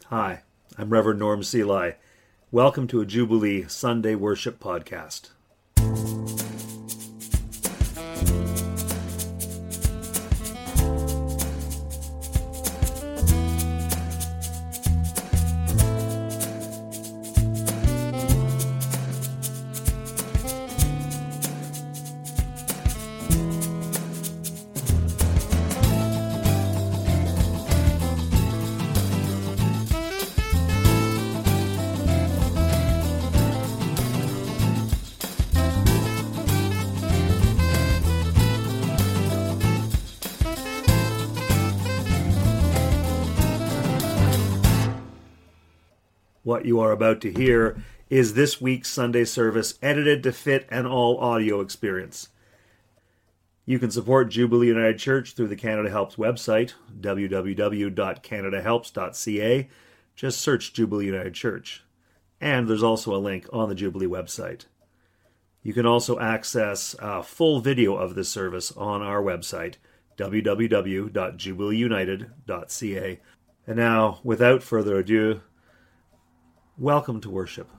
Hi, I'm Reverend Norm Seelye. Welcome to a Jubilee Sunday Worship Podcast. What you are about to hear is this week's Sunday service edited to fit an all-audio experience. You can support Jubilee United Church through the Canada Helps website, www.canadahelps.ca. Just search Jubilee United Church. And there's also a link on the Jubilee website. You can also access a full video of this service on our website, www.jubileeunited.ca. And now, without further ado, welcome to worship.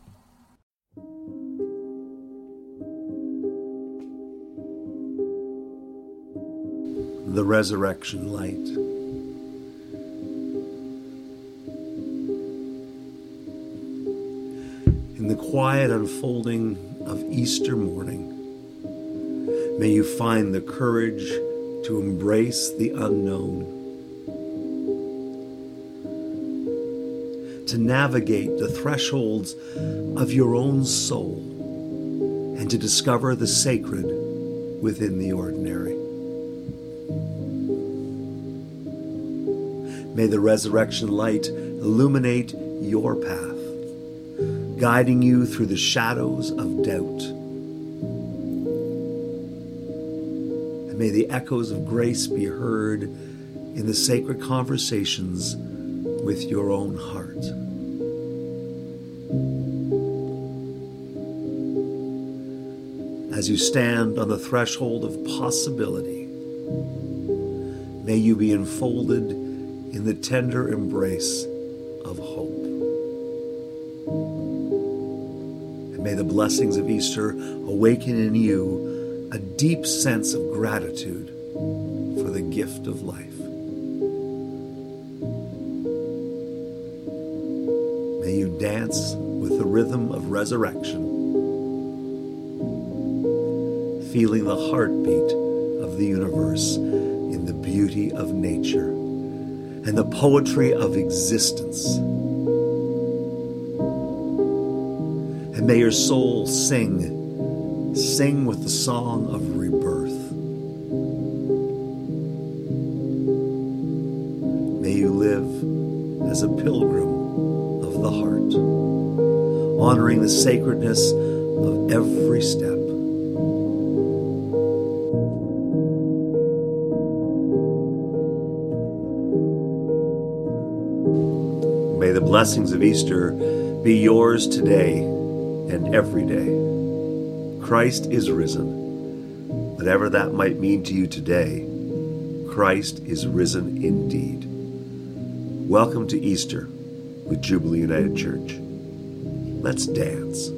The resurrection light. In the quiet unfolding of Easter morning, may you find the courage to embrace the unknown, to navigate the thresholds of your own soul, and to discover the sacred within the ordinary. May the resurrection light illuminate your path, guiding you through the shadows of doubt. And may the echoes of grace be heard in the sacred conversations with your own heart. As you stand on the threshold of possibility, may you be enfolded in the tender embrace of hope. And may the blessings of Easter awaken in you a deep sense of gratitude for the gift of life. May you dance with the rhythm of resurrection, feeling the heartbeat of the universe in the beauty of nature and the poetry of existence. And may your soul sing with the song of rebirth. May you live as a pilgrim of the heart, honoring the sacredness of every step. May the blessings of Easter be yours today and every day. Christ is risen. Whatever that might mean to you today, Christ is risen indeed. Welcome to Easter with Jubilee United Church. Let's dance.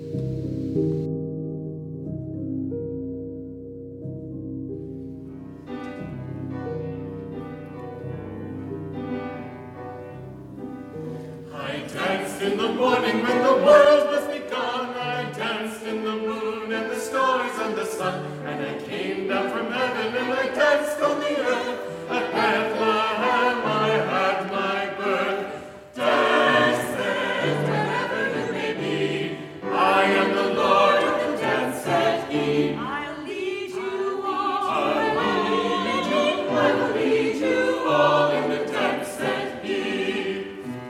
I danced in the morning when the world was begun. I danced in the moon and the stars and the sun. And I came down from heaven and I danced on the earth. At Bethlehem I had my birth. Dance then, wherever you may be. I am the Lord who can dance at Eve. I'll lead you all. I will lead you all in the dance at Eve.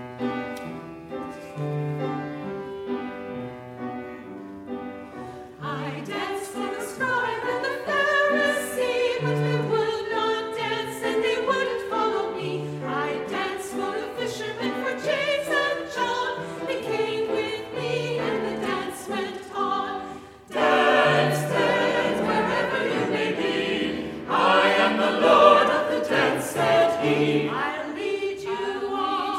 I danced for the scribe and the Pharisee, but they would not dance and they would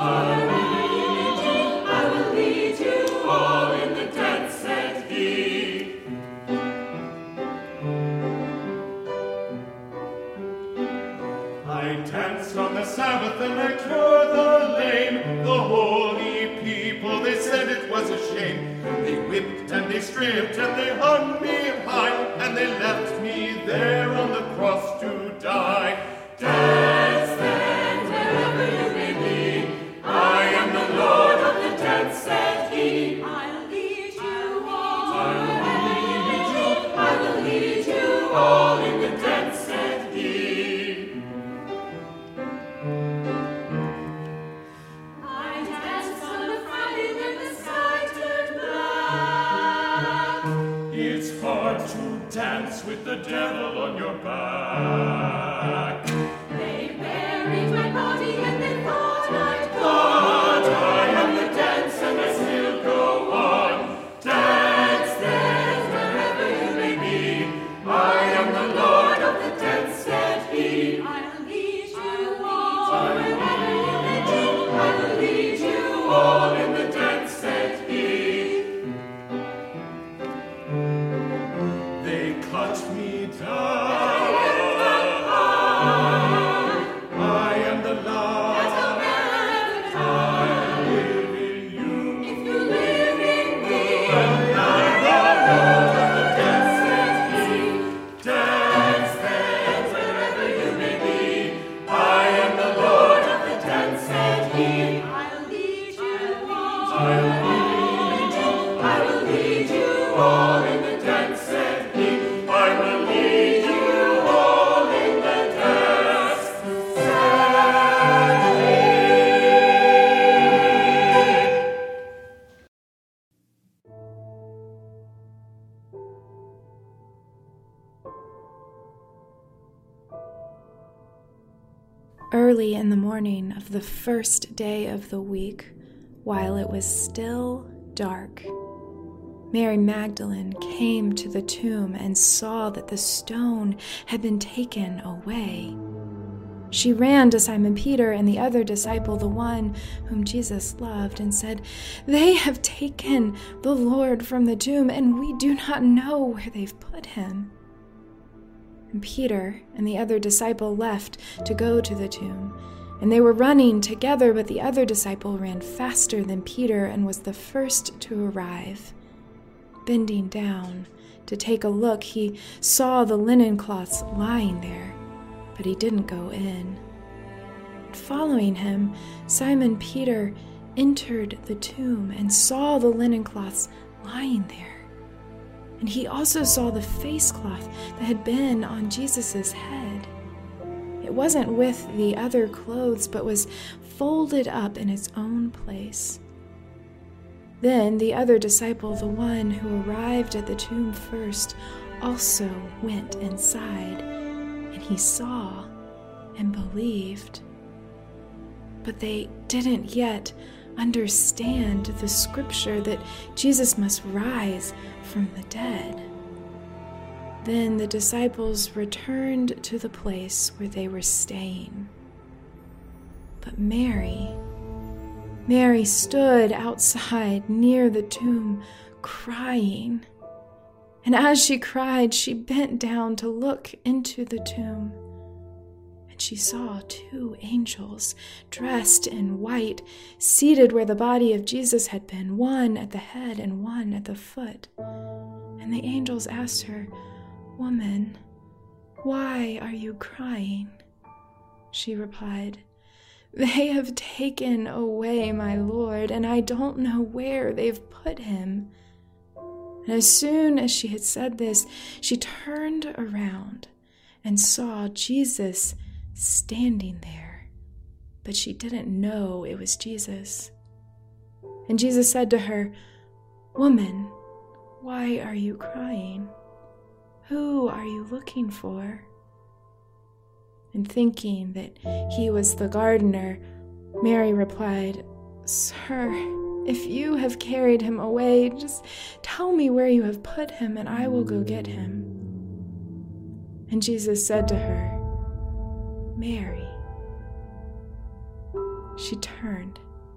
I will lead you all in the dance, said he. I danced on the Sabbath and I cured the lame. The holy people, they said it was a shame. They whipped and they stripped and they hung me high, and they left me there on the cross to die. Dance then, wherever you may be. I am the Lord of the dance, said he. I'll lead you all. I will lead you all in the dance, said he. I danced on the Friday when the sky turned black. It's hard to dance with the devil on your back. They buried my body and they thought I'd But I am the dance and I still go on. Dance then, wherever you may be. I am the Lord of the dance, said he. I'll lead you all. Wherever you may be, I will lead you all in the dance, said he. They cut me down. I am the Lord. I live in you. If you live in me, I am the Lord of the dance, said he. Dance then, wherever you may be. I am the Lord of the dance, said he. I'll lead you all. I will lead you all in the dance, said he. I will lead you all in the dance, said he. Early in the morning of the first day of the week, while it was still dark, Mary Magdalene came to the tomb and saw that the stone had been taken away. She ran to Simon Peter and the other disciple, the one whom Jesus loved, and said, "They have taken the Lord from the tomb, and we do not know where they've put him." And Peter and the other disciple left to go to the tomb, and they were running together, but the other disciple ran faster than Peter and was the first to arrive. Bending down to take a look, he saw the linen cloths lying there, but he didn't go in. Following him, Simon Peter entered the tomb and saw the linen cloths lying there. And he also saw the face cloth that had been on Jesus' head. It wasn't with the other clothes, but was folded up in its own place. Then the other disciple, the one who arrived at the tomb first, also went inside, and he saw and believed. But they didn't yet understand the scripture that Jesus must rise from the dead. Then the disciples returned to the place where they were staying. But Mary stood outside near the tomb, crying. And as she cried, she bent down to look into the tomb. And she saw 2 angels dressed in white, seated where the body of Jesus had been, one at the head and one at the foot. And the angels asked her, "Woman, why are you crying?" She replied, "They have taken away my Lord, and I don't know where they've put him." And as soon as she had said this, she turned around and saw Jesus standing there, but she didn't know it was Jesus. And Jesus said to her, "Woman, why are you crying? Who are you looking for?" And thinking that he was the gardener, Mary replied, "Sir, if you have carried him away, just tell me where you have put him, and I will go get him." And Jesus said to her, "Mary." She turned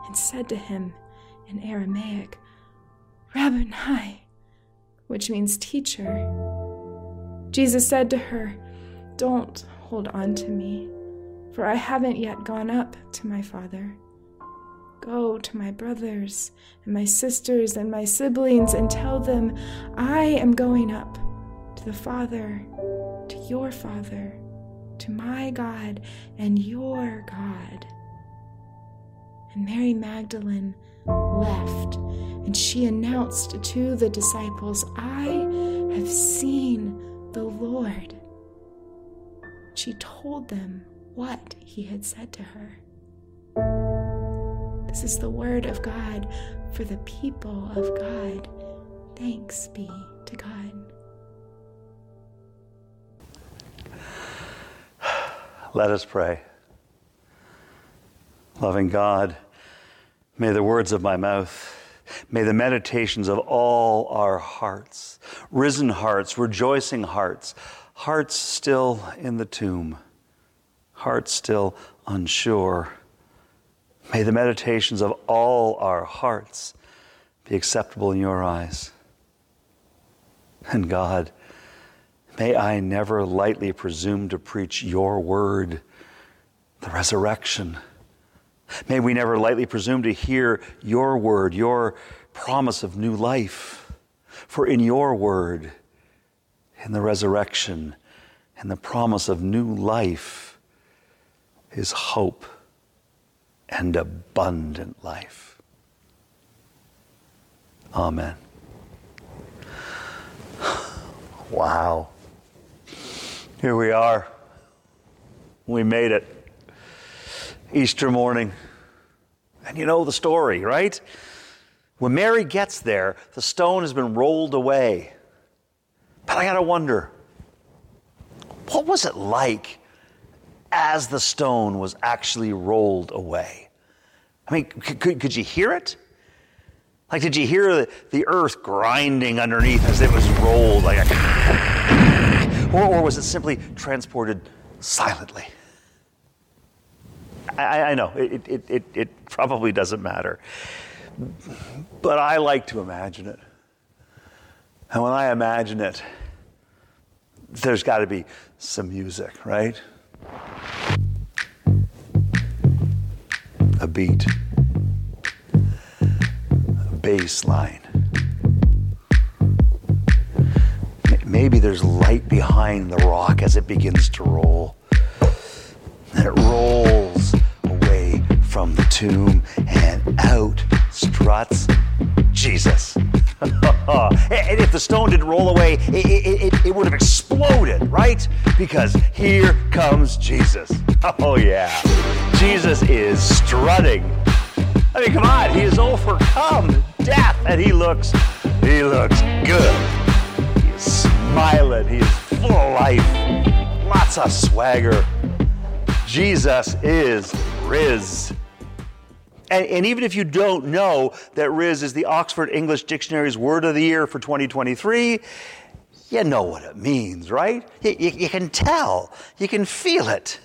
and said to him in Aramaic, Rabboni, which means teacher. Jesus said to her, Don't hold on to me, for I haven't yet gone up to my Father. Go to my brothers and my sisters and my siblings and tell them I am going up to the Father, to your Father, to my God and your God. And Mary Magdalene left, and she announced to the disciples, I have seen the Lord. She told them what he had said to her. This is the word of God for the people of God. Thanks be to God. Let us pray. Loving God, may the words of my mouth, may the meditations of all our hearts, risen hearts, rejoicing hearts, hearts still in the tomb, hearts still unsure, may the meditations of all our hearts be acceptable in your eyes. And God, may I never lightly presume to preach your word, the resurrection. May we never lightly presume to hear your word, your promise of new life. For in your word, in the resurrection, and the promise of new life is hope and abundant life. Amen. Wow. Here we are. We made it. Easter morning. And you know the story, right? When Mary gets there, the stone has been rolled away. But I gotta wonder, what was it like as the stone was actually rolled away? I mean, could you hear it? Like, did you hear the earth grinding underneath as it was rolled? Like or was it simply transported silently? I know, it probably doesn't matter. But I like to imagine it. And when I imagine it, there's got to be some music, right? A beat. A bass line. Maybe there's light behind the rock as it begins to roll. And it rolls away from the tomb, and out struts Jesus. And if the stone didn't roll away, it would have exploded, right? Because here comes Jesus. Oh yeah, Jesus is strutting. I mean, come on, he has overcome death, and he looks good. He is smiling, he is full of life, lots of swagger. Jesus is Riz. And even if you don't know that Riz is the Oxford English Dictionary's word of the year for 2023, you know what it means, right? You can tell. You can feel it.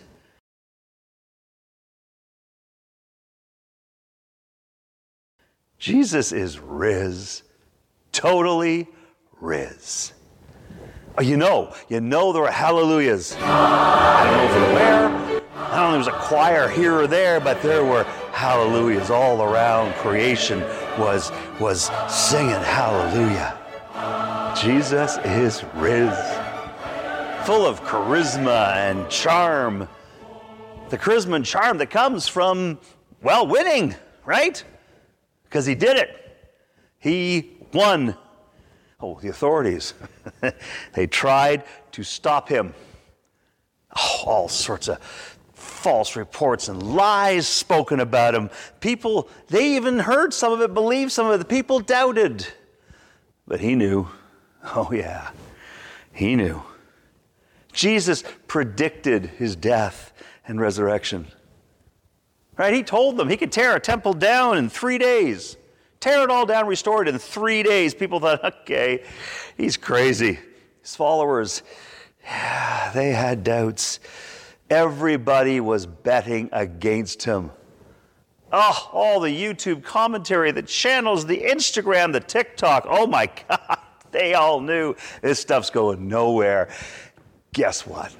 Jesus is Riz. Totally Riz. Oh, you know there were hallelujahs. I don't know if they're where. I don't know if there was a choir here or there, but there were hallelujahs all around. Creation was singing hallelujah. Jesus is Riz. Full of charisma and charm. The charisma and charm that comes from, well, winning, right? Because he did it. He won. Oh, the authorities. They tried to stop him. Oh, all sorts of false reports and lies spoken about him. People, they even heard some of it, believed some of it. The people doubted. But he knew. Oh yeah, he knew. Jesus predicted his death and resurrection. Right? He told them he could tear a temple down in 3 days. Tear it all down, restore it in 3 days. People thought, okay, he's crazy. His followers, they had doubts. Everybody was betting against him. Oh, all the YouTube commentary, the channels, the Instagram, the TikTok. Oh my God, they all knew this stuff's going nowhere. Guess what?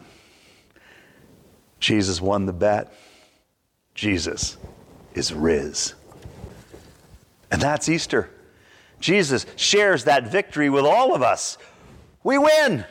Jesus won the bet. Jesus is Riz. And that's Easter. Jesus shares that victory with all of us. We win.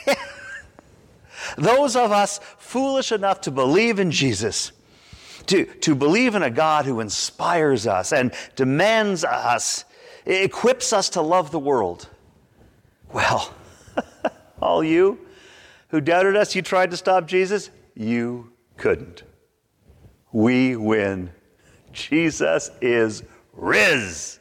Those of us foolish enough to believe in Jesus, to believe in a God who inspires us and demands us, equips us to love the world. Well, all you who doubted us, you tried to stop Jesus, you couldn't. We win. Jesus is Riz.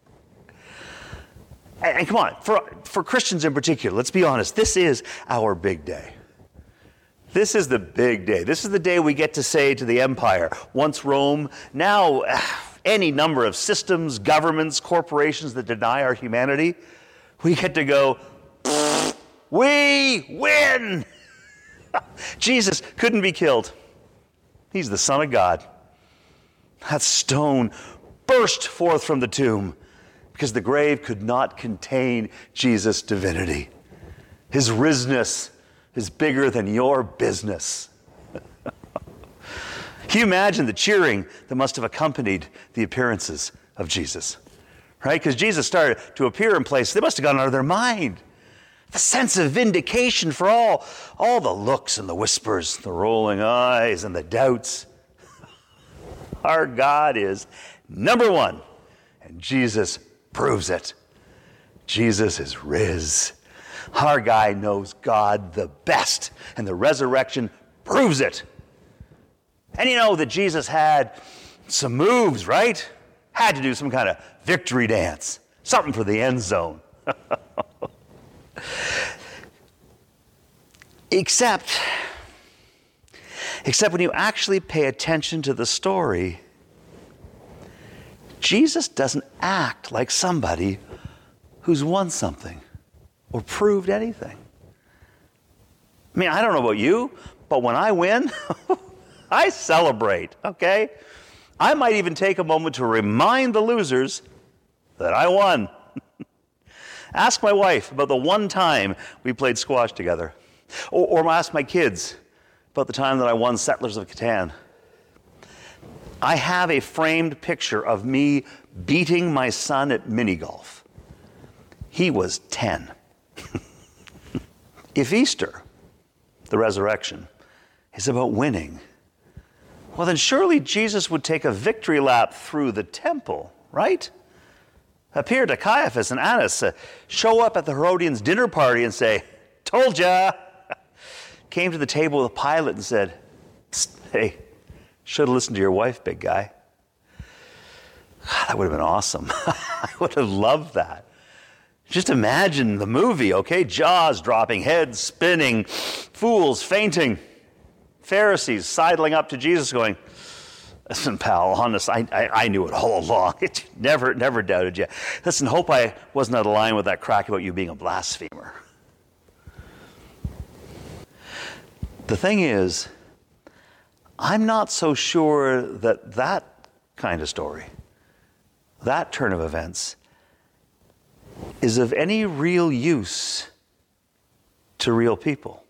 And come on, for Christians in particular, let's be honest, this is our big day. This is the big day. This is the day we get to say to the empire, once Rome, now any number of systems, governments, corporations that deny our humanity, we get to go, we win! Jesus couldn't be killed. He's the Son of God. That stone burst forth from the tomb because the grave could not contain Jesus' divinity. His risness is bigger than your business. Can you imagine the cheering that must have accompanied the appearances of Jesus? Right? Because Jesus started to appear in places, they must have gone out of their mind. The sense of vindication for all the looks and the whispers, the rolling eyes and the doubts. Our God is number one, and Jesus proves it. Jesus is Riz. Our guy knows God the best, and the resurrection proves it. And you know that Jesus had some moves, right? Had to do some kind of victory dance, something for the end zone. Except when you actually pay attention to the story, Jesus doesn't act like somebody who's won something or proved anything. I mean, I don't know about you, but when I win, I celebrate, okay? I might even take a moment to remind the losers that I won. Ask my wife about the one time we played squash together. Or ask my kids about the time that I won Settlers of Catan. I have a framed picture of me beating my son at mini golf. He was 10. If Easter, the resurrection, is about winning, well then surely Jesus would take a victory lap through the temple, right? Appear to Caiaphas and Annas, show up at the Herodians' dinner party and say, "Told ya!" Came to the table with Pilate and said, "Hey, should have listened to your wife, big guy." That would have been awesome. I would have loved that. Just imagine the movie, okay? Jaws dropping, heads spinning, fools fainting, Pharisees sidling up to Jesus going, "Listen, pal, honest, I knew it all along. Never doubted you. Listen, hope I wasn't out of line with that crack about you being a blasphemer." The thing is, I'm not so sure that kind of story, that turn of events, is of any real use to real people.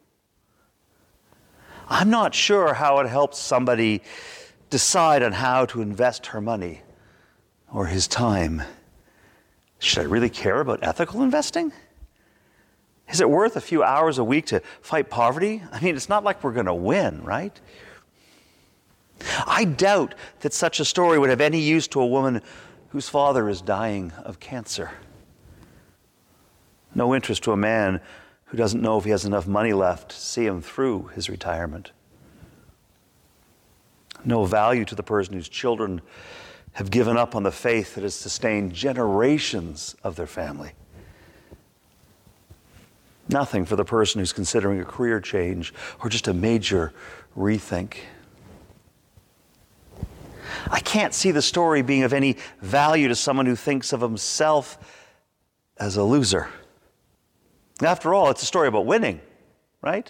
I'm not sure how it helps somebody decide on how to invest her money or his time. Should I really care about ethical investing? Is it worth a few hours a week to fight poverty? I mean, it's not like we're going to win, right? I doubt that such a story would have any use to a woman whose father is dying of cancer. No interest to a man who doesn't know if he has enough money left to see him through his retirement. No value to the person whose children have given up on the faith that has sustained generations of their family. Nothing for the person who's considering a career change or just a major rethink. I can't see the story being of any value to someone who thinks of himself as a loser. After all, it's a story about winning, right?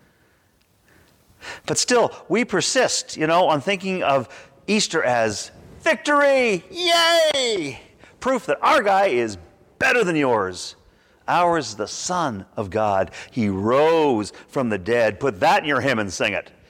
But still, we persist, on thinking of Easter as Victory! Yay! Proof that our guy is better than yours. Ours is the Son of God. He rose from the dead. Put that in your hymn and sing it.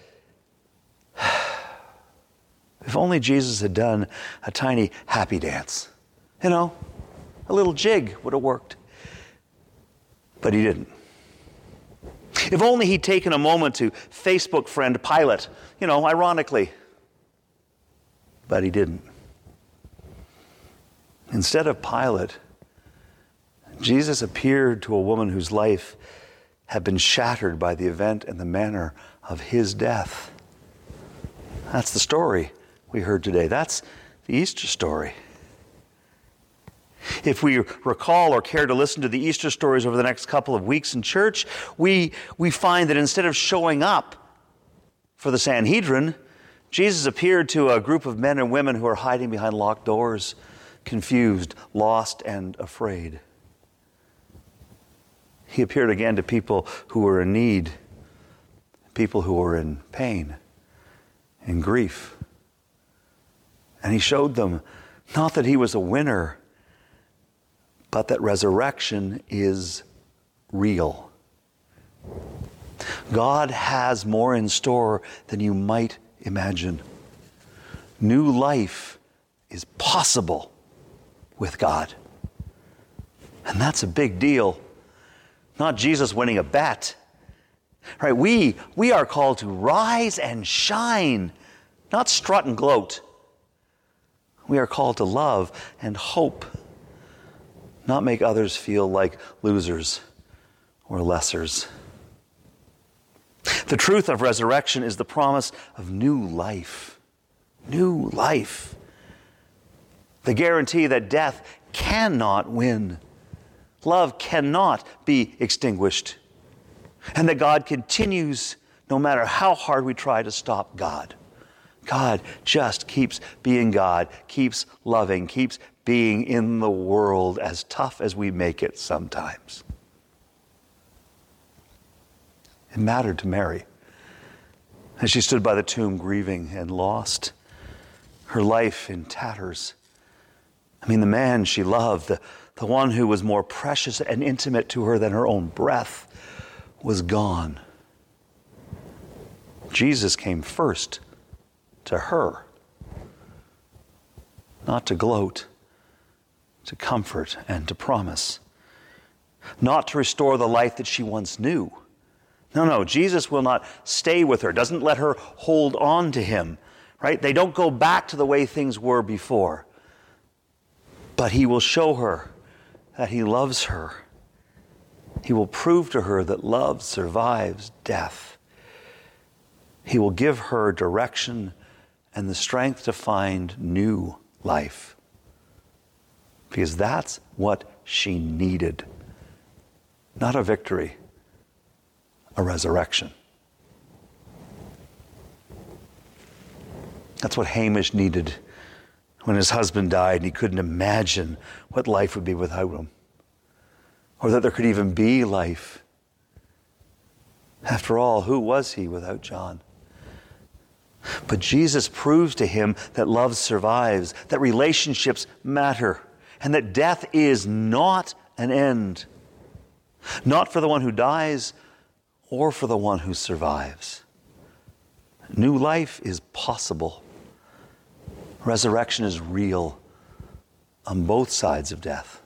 If only Jesus had done a tiny happy dance. You know, a little jig would have worked. But he didn't. If only he'd taken a moment to Facebook friend Pilate, you know, ironically. But he didn't. Instead of Pilate, Jesus appeared to a woman whose life had been shattered by the event and the manner of his death. That's the story we heard today. That's the Easter story. If we recall or care to listen to the Easter stories over the next couple of weeks in church, we find that instead of showing up for the Sanhedrin, Jesus appeared to a group of men and women who are hiding behind locked doors, confused, lost, and afraid. He appeared again to people who were in need, people who were in pain, in grief. And he showed them not that he was a winner, but that resurrection is real. God has more in store than you might imagine. New life is possible with God. And that's a big deal. Not Jesus winning a bet. Right? We are called to rise and shine, not strut and gloat. We are called to love and hope, not make others feel like losers or lessers. The truth of resurrection is the promise of new life. New life. The guarantee that death cannot win. Love cannot be extinguished. And that God continues no matter how hard we try to stop God. God just keeps being God, keeps loving, keeps being in the world as tough as we make it sometimes. It mattered to Mary as she stood by the tomb grieving and lost, her life in tatters. I mean, the man she loved, the one who was more precious and intimate to her than her own breath, was gone. Jesus came first to her, not to gloat, to comfort and to promise, not to restore the life that she once knew. No, Jesus will not stay with her, doesn't let her hold on to him, right? They don't go back to the way things were before. But he will show her that he loves her. He will prove to her that love survives death. He will give her direction and the strength to find new life. Because that's what she needed. Not a victory, a resurrection. That's what Hamish needed when his husband died and he couldn't imagine what life would be without him, or that there could even be life. After all, who was he without John? But Jesus proves to him that love survives, that relationships matter, and that death is not an end. Not for the one who dies or for the one who survives. New life is possible. Resurrection is real on both sides of death.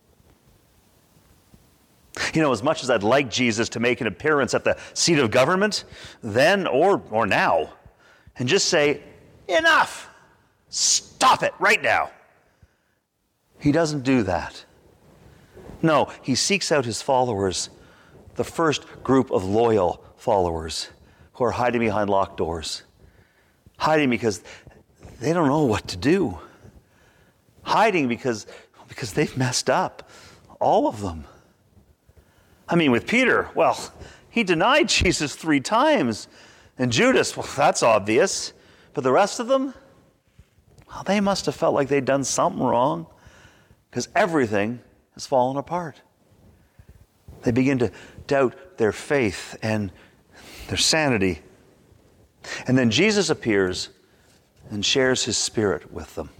You know, as much as I'd like Jesus to make an appearance at the seat of government, then or now, and just say, enough, stop it right now. He doesn't do that. No, he seeks out his followers, the first group of loyal followers who are hiding behind locked doors. Hiding because they don't know what to do. Hiding because they've messed up. All of them. I mean, with Peter, well, he denied Jesus 3 times. And Judas, well, that's obvious. But the rest of them, well, they must have felt like they'd done something wrong because everything has fallen apart. They begin to doubt their faith and their sanity. And then Jesus appears and shares his Spirit with them.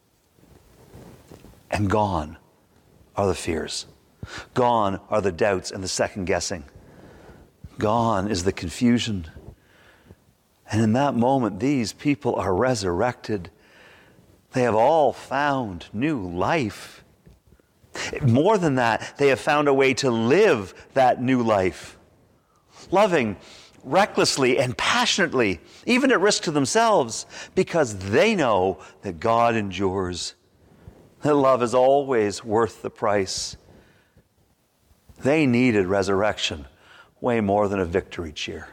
And gone are the fears. Gone are the doubts and the second guessing. Gone is the confusion. And in that moment, these people are resurrected. They have all found new life. More than that, they have found a way to live that new life. Loving recklessly and passionately, even at risk to themselves, because they know that God endures, that love is always worth the price. They needed resurrection way more than a victory cheer.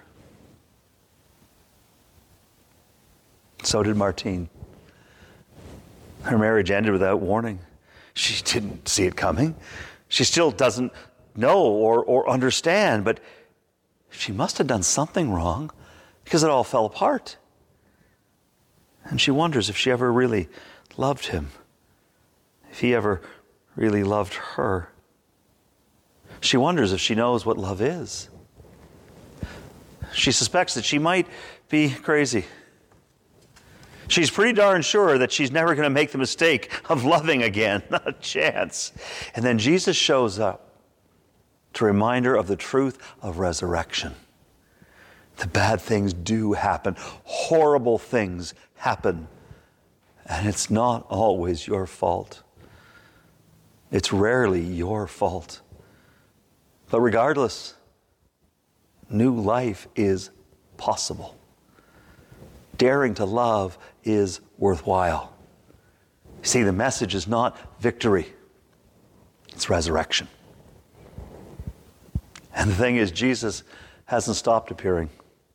So did Martine. Her marriage ended without warning. She didn't see it coming. She still doesn't know or understand, but she must have done something wrong because it all fell apart. And she wonders if she ever really loved him, if he ever really loved her. She wonders if she knows what love is. She suspects that she might be crazy. She's pretty darn sure that she's never going to make the mistake of loving again. Not a chance. And then Jesus shows up to remind her of the truth of resurrection. The bad things do happen. Horrible things happen. And it's not always your fault. It's rarely your fault. But regardless, new life is possible. Daring to love is worthwhile. See, the message is not victory. It's resurrection. And the thing is, Jesus hasn't stopped appearing.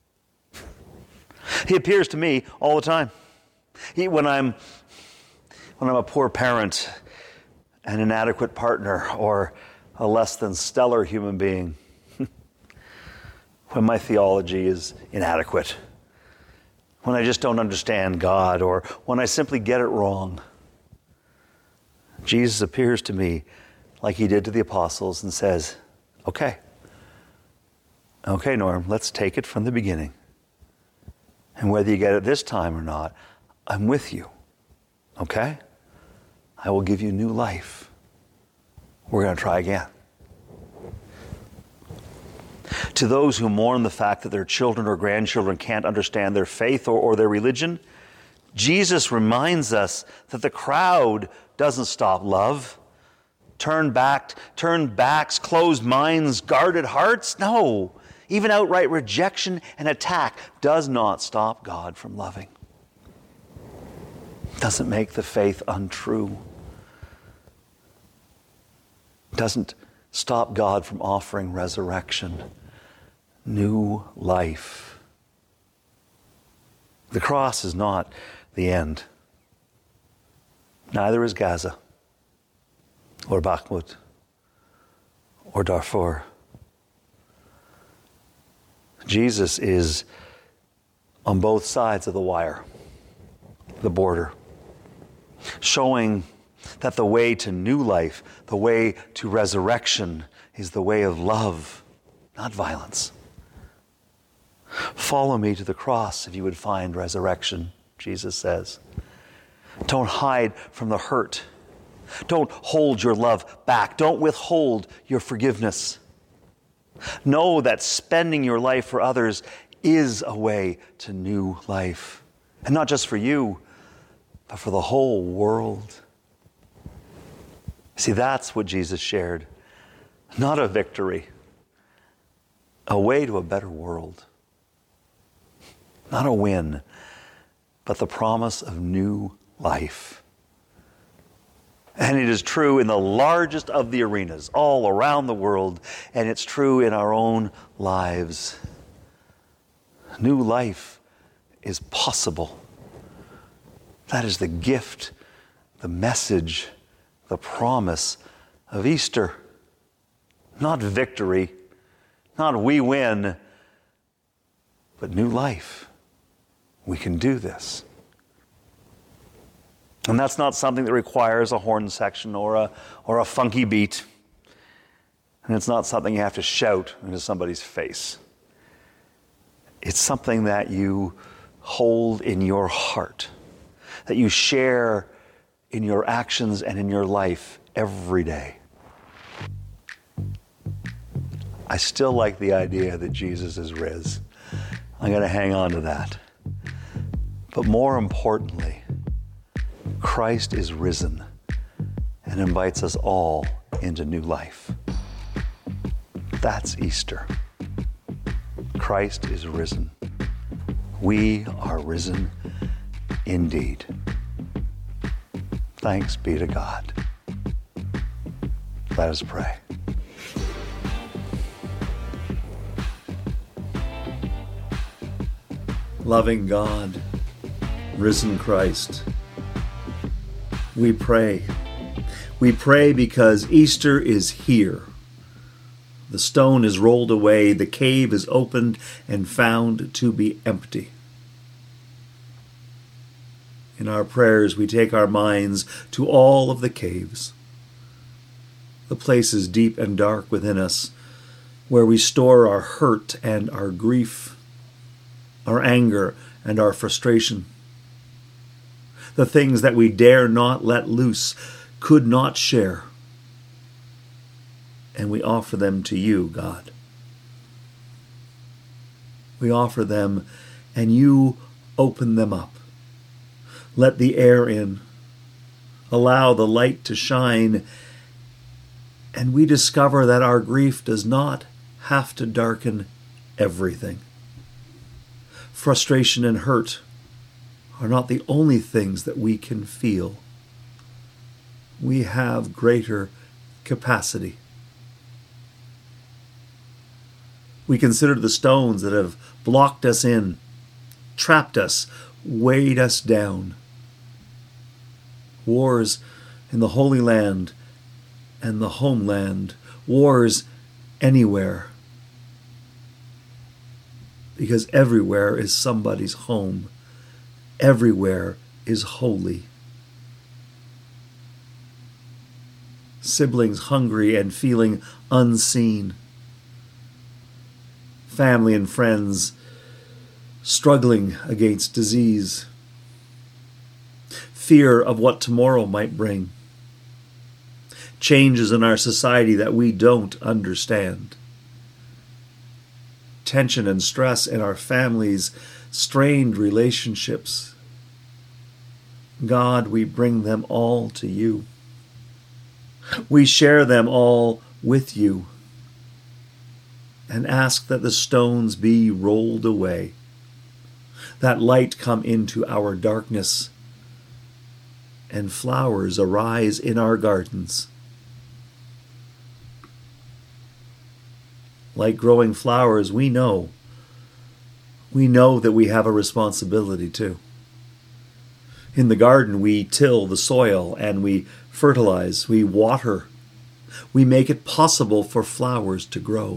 He appears to me all the time. When I'm a poor parent, an inadequate partner, or a less than stellar human being, when my theology is inadequate, when I just don't understand God, or when I simply get it wrong, Jesus appears to me like he did to the apostles and says, okay, Norm, let's take it from the beginning. And whether you get it this time or not, I'm with you. Okay? I will give you new life. We're going to try again. To those who mourn the fact that their children or grandchildren can't understand their faith or their religion, Jesus reminds us that the crowd doesn't stop love. Turned backs, closed minds, guarded hearts. No. Even outright rejection and attack does not stop God from loving. Doesn't make the faith untrue. Doesn't stop God from offering resurrection, new life. The cross is not the end. Neither is Gaza, or Bakhmut, or Darfur. Jesus is on both sides of the wire, the border, showing that the way to new life, the way to resurrection, is the way of love, not violence. Follow me to the cross if you would find resurrection, Jesus says. Don't hide from the hurt. Don't hold your love back. Don't withhold your forgiveness. Know that spending your life for others is a way to new life. And not just for you, but for the whole world. See, that's what Jesus shared. Not a victory, a way to a better world. Not a win, but the promise of new life. And it is true in the largest of the arenas, all around the world, and it's true in our own lives. New life is possible. That is the gift, the message, the promise of Easter. Not victory, not we win, but new life. We can do this. And that's not something that requires a horn section or a funky beat. And it's not something you have to shout into somebody's face. It's something that you hold in your heart that you share in your actions and in your life every day. I still like the idea that Jesus is risen. I'm going to hang on to that. But more importantly, Christ is risen and invites us all into new life. That's Easter. Christ is risen. We are risen indeed. Thanks be to God. Let us pray. Loving God, risen Christ, we pray. We pray because Easter is here. The stone is rolled away, the cave is opened and found to be empty. In our prayers, we take our minds to all of the caves, the places deep and dark within us, where we store our hurt and our grief, our anger and our frustration, the things that we dare not let loose, could not share. And we offer them to you, God. We offer them, and you open them up. Let the air in. Allow the light to shine. And we discover that our grief does not have to darken everything. Frustration and hurt are not the only things that we can feel. We have greater capacity. We consider the stones that have blocked us in, trapped us, weighed us down. Wars in the Holy Land and the homeland, wars anywhere. Because everywhere is somebody's home. Everywhere is holy. Siblings hungry and feeling unseen. Family and friends struggling against disease. Fear of what tomorrow might bring. Changes in our society that we don't understand. Tension and stress in our families, strained relationships. God, we bring them all to you. We share them all with you and ask that the stones be rolled away, that light come into our darkness, and flowers arise in our gardens. Like growing flowers, we know that we have a responsibility too. In the garden, we till the soil and we fertilize, we water, we make it possible for flowers to grow.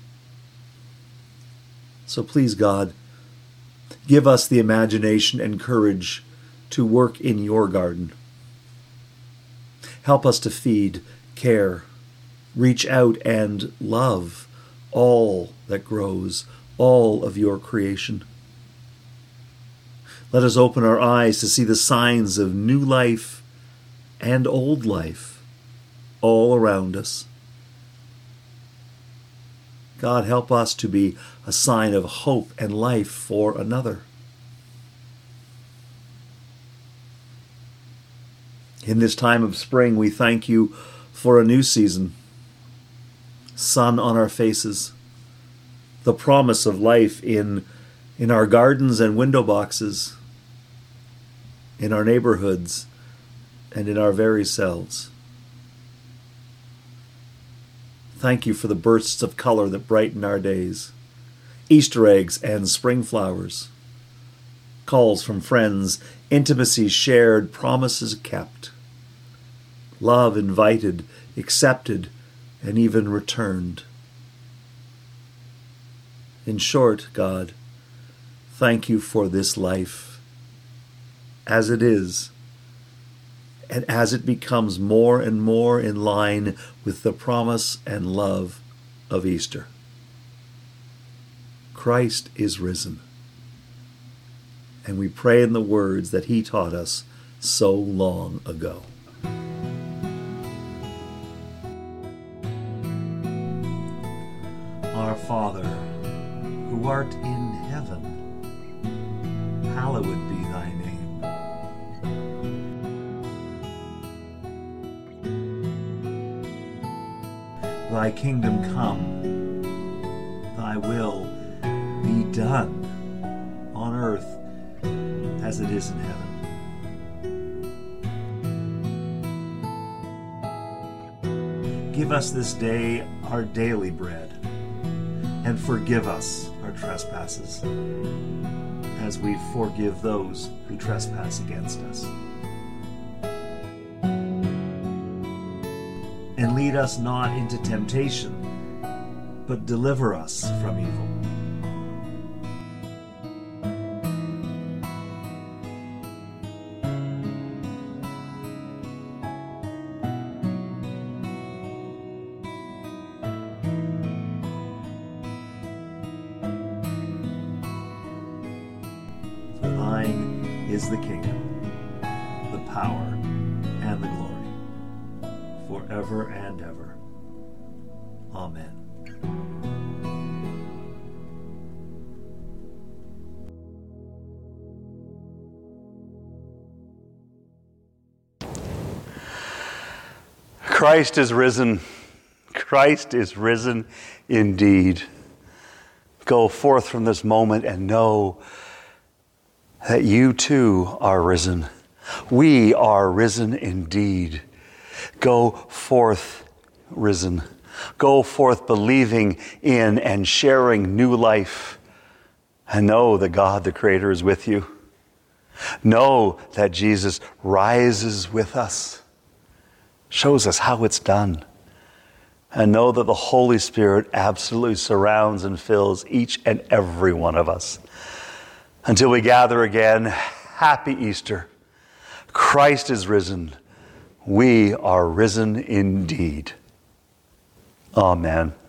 So please, God, give us the imagination and courage to work in your garden. Help us to feed, care, reach out, and love all that grows, all of your creation. Let us open our eyes to see the signs of new life and old life all around us. God, help us to be a sign of hope and life for another. In this time of spring, we thank you for a new season. Sun on our faces, the promise of life in our gardens and window boxes, in our neighborhoods, and in our very selves. Thank you for the bursts of color that brighten our days, Easter eggs and spring flowers, calls from friends, intimacies shared, promises kept, love invited, accepted, and even returned. In short, God, thank you for this life as it is, and as it becomes more and more in line with the promise and love of Easter. Christ is risen, and we pray in the words that he taught us so long ago. Our Father, who art in heaven, hallowed be thy name. Thy kingdom come, thy will be done on earth as it is in heaven. Give us this day our daily bread, and forgive us our trespasses, as we forgive those who trespass against us. And lead us not into temptation, but deliver us from evil. For thine is the kingdom, the power, and the glory, forever and ever. Amen. Christ is risen. Christ is risen indeed. Go forth from this moment and know that you too are risen. We are risen indeed. Go forth risen. Go forth believing in and sharing new life. And know that God the Creator is with you. Know that Jesus rises with us, shows us how it's done. And know that the Holy Spirit absolutely surrounds and fills each and every one of us. Until we gather again, happy Easter. Christ is risen. We are risen indeed. Amen.